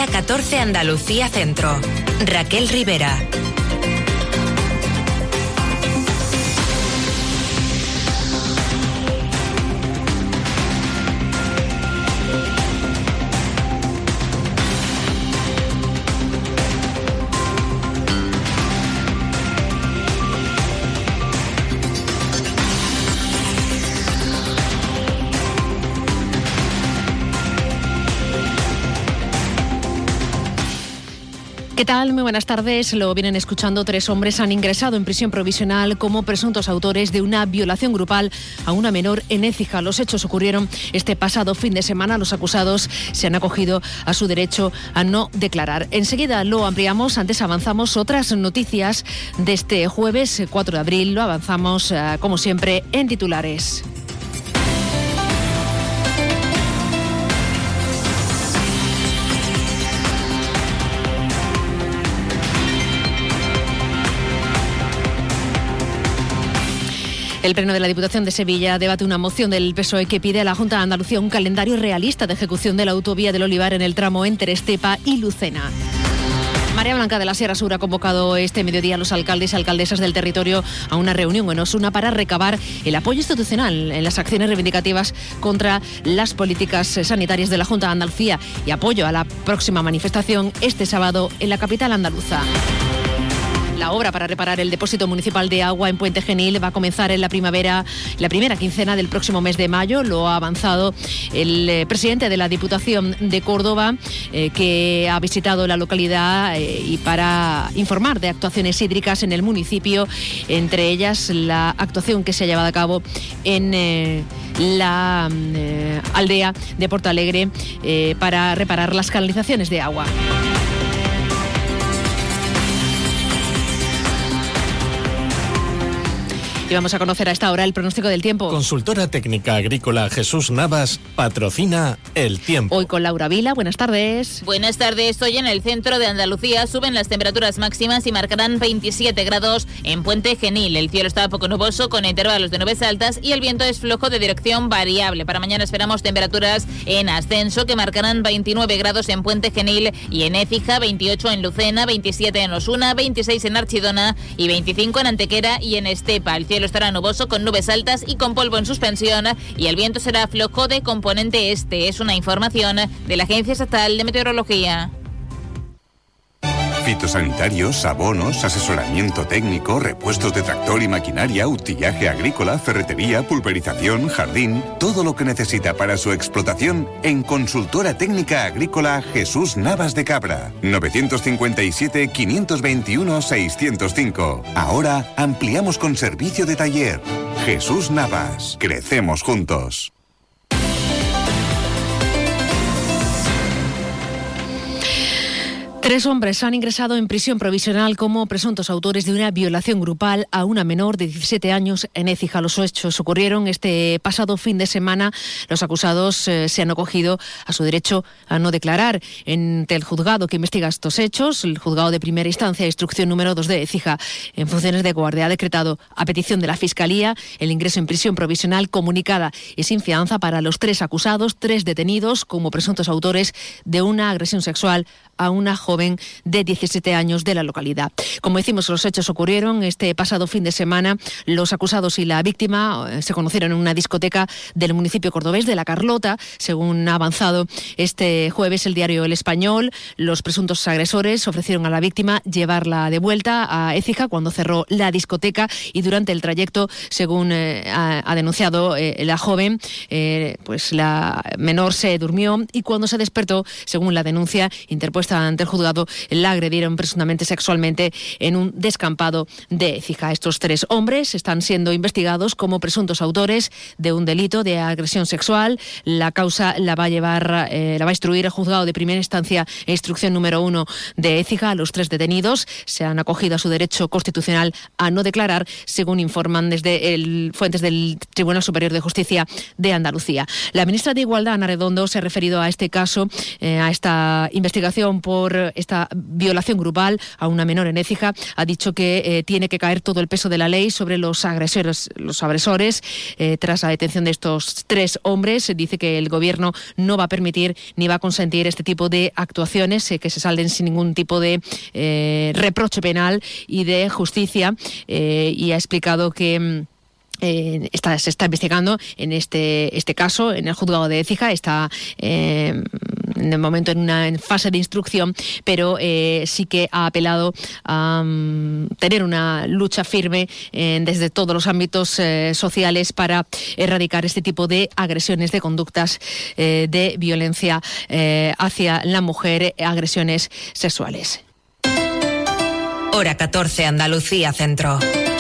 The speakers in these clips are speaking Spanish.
Carretera 14 Andalucía Centro. Raquel Rivera. ¿Qué tal? Muy buenas tardes. Lo vienen escuchando. 3 hombres han ingresado en prisión provisional como presuntos autores de una violación grupal a una menor en Écija. Los hechos ocurrieron este pasado fin de semana. Los acusados se han acogido a su derecho a no declarar. Enseguida lo ampliamos. Antes avanzamos otras noticias de este jueves 4 de abril. Lo avanzamos, como siempre, en titulares. El Pleno de la Diputación de Sevilla debate una moción del PSOE que pide a la Junta de Andalucía un calendario realista de ejecución de la autovía del Olivar en el tramo entre Estepa y Lucena. María Blanca de la Sierra Sur ha convocado este mediodía a los alcaldes y alcaldesas del territorio a una reunión en Osuna para recabar el apoyo institucional en las acciones reivindicativas contra las políticas sanitarias de la Junta de Andalucía y apoyo a la próxima manifestación este sábado en la capital andaluza. La obra para reparar el depósito municipal de agua en Puente Genil va a comenzar en la primera quincena del próximo mes de mayo. Lo ha avanzado el presidente de la Diputación de Córdoba, que ha visitado la localidad y para informar de actuaciones hídricas en el municipio, entre ellas la actuación que se ha llevado a cabo en la aldea de Portalegre para reparar las canalizaciones de agua. Y vamos a conocer a esta hora el pronóstico del tiempo. Consultora técnica agrícola Jesús Navas patrocina el tiempo. Hoy con Laura Vila. Buenas tardes. Buenas tardes. Hoy en el centro de Andalucía suben las temperaturas máximas y marcarán 27 grados en Puente Genil. El cielo está poco nuboso con intervalos de nubes altas y el viento es flojo de dirección variable. Para mañana esperamos temperaturas en ascenso que marcarán 29 grados en Puente Genil y en Écija, 28 en Lucena, 27 en Osuna, 26 en Archidona y 25 en Antequera y en Estepa. El cielo estará nuboso con nubes altas y con polvo en suspensión y el viento será flojo de componente este. Es una información de la Agencia Estatal de Meteorología. Fitosanitarios, abonos, asesoramiento técnico, repuestos de tractor y maquinaria, utillaje agrícola, ferretería, pulverización, jardín, todo lo que necesita para su explotación en Consultora Técnica Agrícola Jesús Navas de Cabra. 954-521-605. Ahora ampliamos con servicio de taller. Jesús Navas. Crecemos juntos. 3 hombres han ingresado en prisión provisional como presuntos autores de una violación grupal a una menor de 17 años en Écija. Los hechos ocurrieron este pasado fin de semana. Los acusados se han acogido a su derecho a no declarar. Ante el juzgado que investiga estos hechos, el juzgado de primera instancia, instrucción número 2 de Écija, en funciones de guardia, ha decretado a petición de la Fiscalía el ingreso en prisión provisional comunicada y sin fianza para los 3 acusados, 3 detenidos como presuntos autores de una agresión sexual a una joven de 17 años de la localidad. Como decimos, los hechos ocurrieron este pasado fin de semana. Los acusados y la víctima se conocieron en una discoteca del municipio cordobés de La Carlota. Según ha avanzado este jueves el diario El Español, los presuntos agresores ofrecieron a la víctima llevarla de vuelta a Écija cuando cerró la discoteca y durante el trayecto, según ha denunciado la joven, pues la menor se durmió y cuando se despertó, según la denuncia interpuesta ante el juzgado, la agredieron presuntamente sexualmente en un descampado de Écija. Estos 3 hombres están siendo investigados como presuntos autores de un delito de agresión sexual. La causa la va a instruir el juzgado de primera instancia e instrucción número 1 de Écija. Los 3 detenidos se han acogido a su derecho constitucional a no declarar, según informan desde fuentes del Tribunal Superior de Justicia de Andalucía. La ministra de Igualdad, Ana Redondo, se ha referido a este caso, a esta investigación por denunciar esta violación grupal a una menor en Écija, ha dicho que tiene que caer todo el peso de la ley sobre los agresores. Tras la detención de estos 3 hombres, dice que el Gobierno no va a permitir ni va a consentir este tipo de actuaciones que se salden sin ningún tipo de reproche penal y de justicia, y ha explicado que se está investigando en este caso en el juzgado de Écija. Está en el momento en fase de instrucción, pero sí que ha apelado a tener una lucha firme desde todos los ámbitos sociales para erradicar este tipo de agresiones, de conductas de violencia hacia la mujer, agresiones sexuales. Hora 14, Andalucía Centro.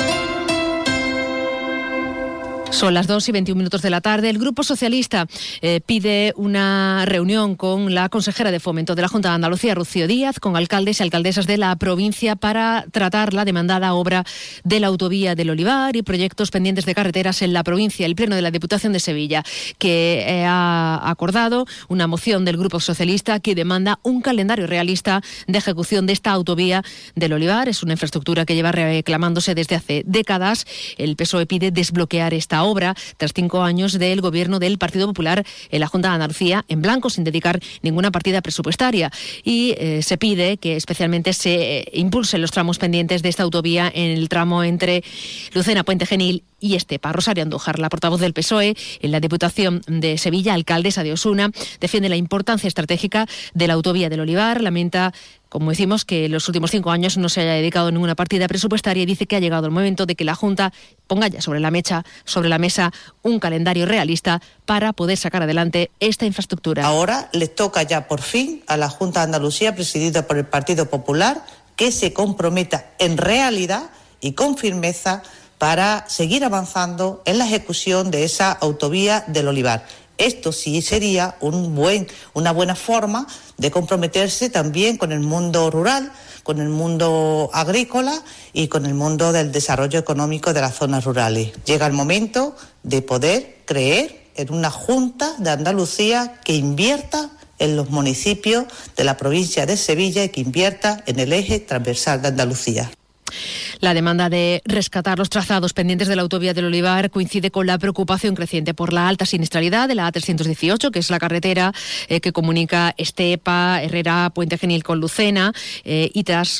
Son las 2:21 de la tarde. El Grupo Socialista pide una reunión con la consejera de Fomento de la Junta de Andalucía, Rocío Díaz, con alcaldes y alcaldesas de la provincia para tratar la demandada obra de la autovía del Olivar y proyectos pendientes de carreteras en la provincia. El Pleno de la Diputación de Sevilla, que ha acordado una moción del Grupo Socialista que demanda un calendario realista de ejecución de esta autovía del Olivar. Es una infraestructura que lleva reclamándose desde hace décadas. El PSOE pide desbloquear esta obra tras 5 años del gobierno del Partido Popular en la Junta de Andalucía en blanco, sin dedicar ninguna partida presupuestaria, y se pide que especialmente se impulsen los tramos pendientes de esta autovía en el tramo entre Lucena, Puente Genil y Estepa. Rosario Andújar, la portavoz del PSOE en la Diputación de Sevilla, alcaldesa de Osuna, defiende la importancia estratégica de la autovía del Olivar. Lamenta, como decimos, que en los últimos 5 años no se haya dedicado ninguna partida presupuestaria y dice que ha llegado el momento de que la Junta ponga ya sobre la mesa un calendario realista para poder sacar adelante esta infraestructura. Ahora le toca ya por fin a la Junta de Andalucía, presidida por el Partido Popular, que se comprometa en realidad y con firmeza para seguir avanzando en la ejecución de esa autovía del Olivar. Esto sí sería una buena forma de comprometerse también con el mundo rural, con el mundo agrícola y con el mundo del desarrollo económico de las zonas rurales. Llega el momento de poder creer en una Junta de Andalucía que invierta en los municipios de la provincia de Sevilla y que invierta en el eje transversal de Andalucía. La demanda de rescatar los trazados pendientes de la autovía del Olivar coincide con la preocupación creciente por la alta siniestralidad de la A318, que es la carretera que comunica Estepa, Herrera, Puente Genil con Lucena, y tras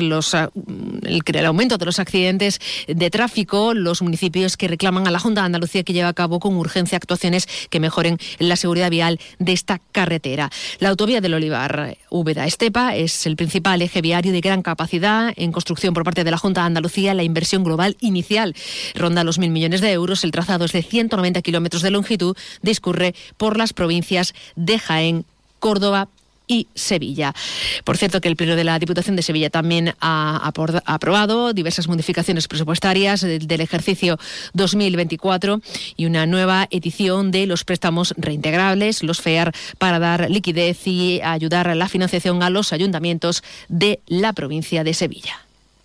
el aumento de los accidentes de tráfico, los municipios que reclaman a la Junta de Andalucía que lleve a cabo con urgencia actuaciones que mejoren la seguridad vial de esta carretera. La autovía del Olivar, Úbeda-Estepa, es el principal eje viario de gran capacidad en construcción por parte de la Junta de Andalucía. La inversión global inicial ronda los 1.000 millones de euros. El trazado es de 190 kilómetros de longitud. Discurre por las provincias de Jaén, Córdoba y Sevilla. Por cierto, que el Pleno de la Diputación de Sevilla también ha aprobado diversas modificaciones presupuestarias del ejercicio 2024 y una nueva edición de los préstamos reintegrables, los FEAR, para dar liquidez y ayudar a la financiación a los ayuntamientos de la provincia de Sevilla.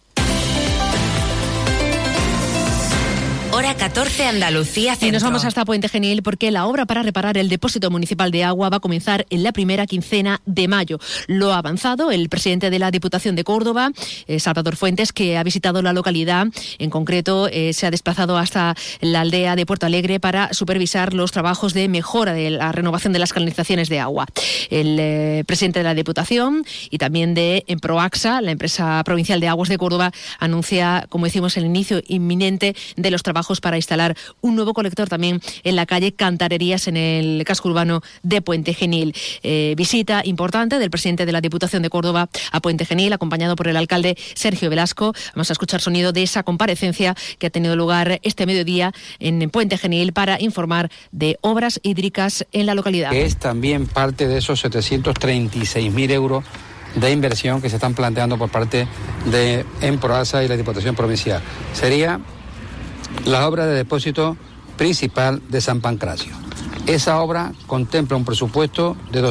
Hora 14, Andalucía Centro. Y nos vamos hasta Puente Genil porque la obra para reparar el depósito municipal de agua va a comenzar en la primera quincena de mayo. Lo ha avanzado el presidente de la Diputación de Córdoba, Salvador Fuentes, que ha visitado la localidad. En concreto, se ha desplazado hasta la aldea de Puerto Alegre para supervisar los trabajos de mejora de la renovación de las canalizaciones de agua. El presidente de la Diputación y también de Proaxa, la empresa provincial de aguas de Córdoba, anuncia, como decimos, el inicio inminente de los trabajos para instalar un nuevo colector también en la calle Cantarerías, en el casco urbano de Puente Genil. Visita importante del presidente de la Diputación de Córdoba a Puente Genil, acompañado por el alcalde Sergio Velasco. Vamos a escuchar sonido de esa comparecencia que ha tenido lugar este mediodía en Puente Genil para informar de obras hídricas en la localidad. Que es también parte de esos 736.000 euros de inversión que se están planteando por parte de Proaxa y la Diputación Provincial. Sería la obra de depósito principal de San Pancracio. Esa obra contempla un presupuesto de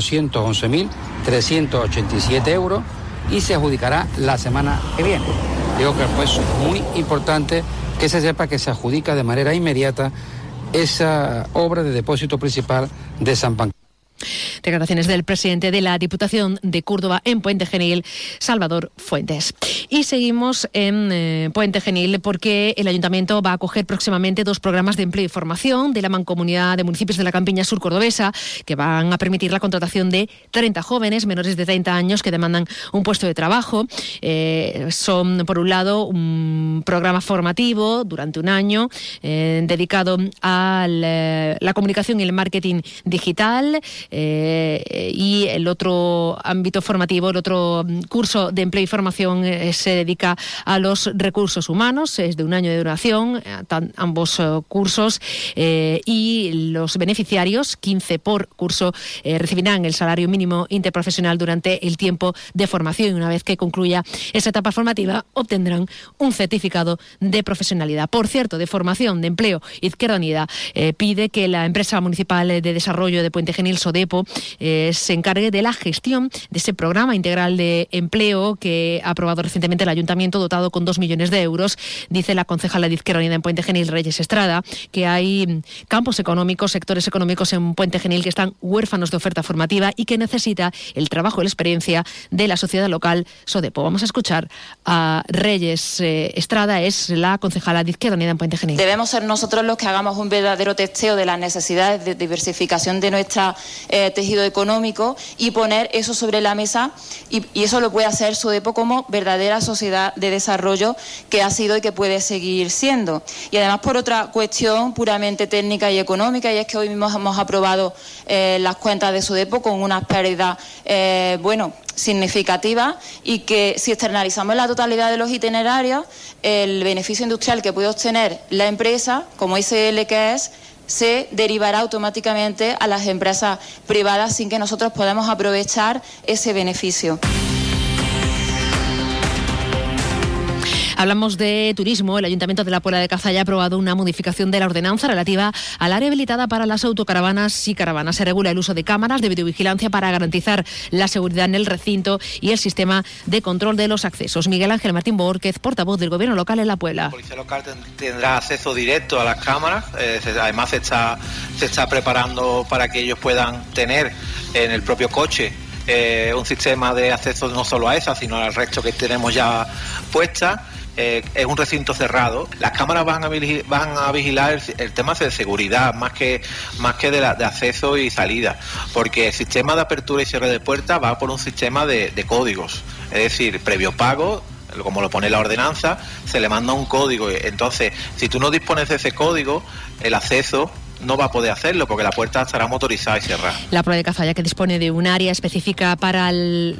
211.387 euros y se adjudicará la semana que viene. Digo que pues es muy importante que se sepa que se adjudica de manera inmediata esa obra de depósito principal de San Pancracio. Declaraciones del presidente de la Diputación de Córdoba en Puente Genil, Salvador Fuentes. Y seguimos en Puente Genil porque el Ayuntamiento va a acoger próximamente 2 programas de empleo y formación de la Mancomunidad de Municipios de la Campiña Sur Cordobesa, que van a permitir la contratación de 30 jóvenes menores de 30 años que demandan un puesto de trabajo. Son, por un lado, un programa formativo durante un año dedicado a la comunicación y el marketing digital, y el otro ámbito formativo, el otro curso de empleo y formación se dedica a los recursos humanos, es de un año de duración, ambos cursos, y los beneficiarios, 15 por curso, recibirán el salario mínimo interprofesional durante el tiempo de formación, y una vez que concluya esa etapa formativa obtendrán un certificado de profesionalidad. Por cierto, de formación, de empleo, Izquierda Unida pide que la empresa municipal de desarrollo de Puente Genil, SODEPO, se encargue de la gestión de ese programa integral de empleo que ha aprobado recientemente el Ayuntamiento, dotado con 2 millones de euros. Dice la concejala de Izquierda Unida en Puente Genil, Reyes Estrada, que hay campos económicos, sectores económicos en Puente Genil que están huérfanos de oferta formativa y que necesita el trabajo y la experiencia de la sociedad local SODEPO. Vamos a escuchar a Reyes Estrada, es la concejala de Izquierda Unida en Puente Genil. Debemos ser nosotros los que hagamos un verdadero testeo de las necesidades de diversificación de nuestra tejido económico y poner eso sobre la mesa, y eso lo puede hacer SODEPO como verdadera sociedad de desarrollo que ha sido y que puede seguir siendo. Y además, por otra cuestión puramente técnica y económica, y es que hoy mismo hemos aprobado las cuentas de SODEPO con unas pérdidas significativas, y que si externalizamos la totalidad de los itinerarios, el beneficio industrial que puede obtener la empresa, como ICL que es, se derivará automáticamente a las empresas privadas sin que nosotros podamos aprovechar ese beneficio. Hablamos de turismo. El Ayuntamiento de la Puebla de Cazalla ha aprobado una modificación de la ordenanza relativa al área habilitada para las autocaravanas y caravanas. Se regula el uso de cámaras de videovigilancia para garantizar la seguridad en el recinto y el sistema de control de los accesos. Miguel Ángel Martín Borquez, portavoz del Gobierno local en la Puebla. La Policía Local tendrá acceso directo a las cámaras. Además se está preparando para que ellos puedan tener en el propio coche un sistema de acceso no solo a esas, sino al resto que tenemos ya puestas. Es un recinto cerrado. Las cámaras van a vigilar el tema de seguridad más que de acceso y salida, porque el sistema de apertura y cierre de puertas va por un sistema de códigos, es decir, previo pago, como lo pone la ordenanza, se le manda un código. Entonces, si tú no dispones de ese código, el acceso no va a poder hacerlo porque la puerta estará motorizada y cerrada. La Puebla de Cazalla, que dispone de un área específica para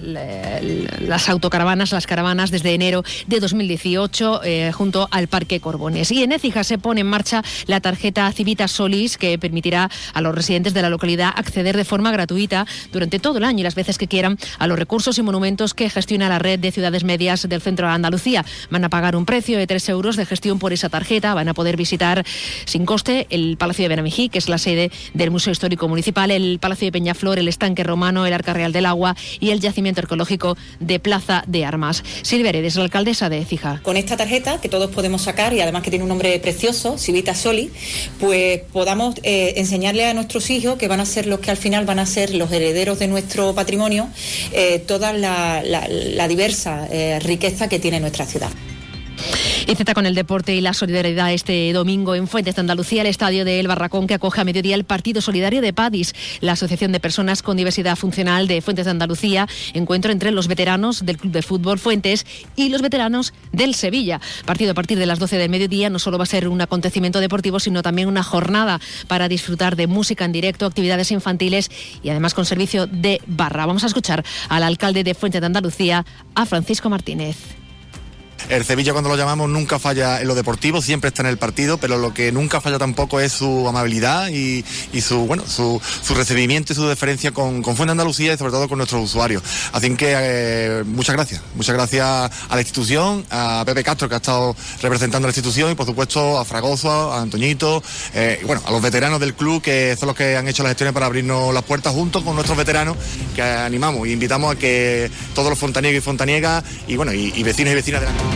las autocaravanas, las caravanas, desde enero de 2018, junto al Parque Corbones. Y en Écija se pone en marcha la tarjeta Civita Solis, que permitirá a los residentes de la localidad acceder de forma gratuita durante todo el año y las veces que quieran a los recursos y monumentos que gestiona la red de ciudades medias del centro de Andalucía. Van a pagar un precio de 3 euros de gestión por esa tarjeta. Van a poder visitar sin coste el Palacio de Benamín, que es la sede del Museo Histórico Municipal, el Palacio de Peñaflor, el Estanque Romano, el Arca Real del Agua y el Yacimiento Arqueológico de Plaza de Armas. Silvia Heredes, la alcaldesa de Écija. Con esta tarjeta, que todos podemos sacar y además que tiene un nombre precioso, Civita Solis, pues podamos enseñarle a nuestros hijos, que van a ser los que al final van a ser los herederos de nuestro patrimonio, toda la diversa riqueza que tiene nuestra ciudad. Y Z con el deporte y la solidaridad este domingo en Fuentes de Andalucía, el estadio de El Barracón, que acoge a mediodía el partido solidario de PADIS, la Asociación de Personas con Diversidad Funcional de Fuentes de Andalucía, encuentro entre los veteranos del Club de Fútbol Fuentes y los veteranos del Sevilla. Partido a partir de las 12 del mediodía. No solo va a ser un acontecimiento deportivo, sino también una jornada para disfrutar de música en directo, actividades infantiles y además con servicio de barra. Vamos a escuchar al alcalde de Fuentes de Andalucía, a Francisco Martínez. El Sevilla, cuando lo llamamos, nunca falla en lo deportivo, siempre está en el partido, pero lo que nunca falla tampoco es su amabilidad y su recibimiento y su deferencia con Fuente Andalucía y sobre todo con nuestros usuarios. Así que muchas gracias a la institución, a Pepe Castro, que ha estado representando a la institución, y por supuesto a Fragoso, a Antoñito, a los veteranos del club, que son los que han hecho las gestiones para abrirnos las puertas, junto con nuestros veteranos, que animamos e invitamos a que todos los fontaniegas y fontaniegas y vecinos y vecinas de la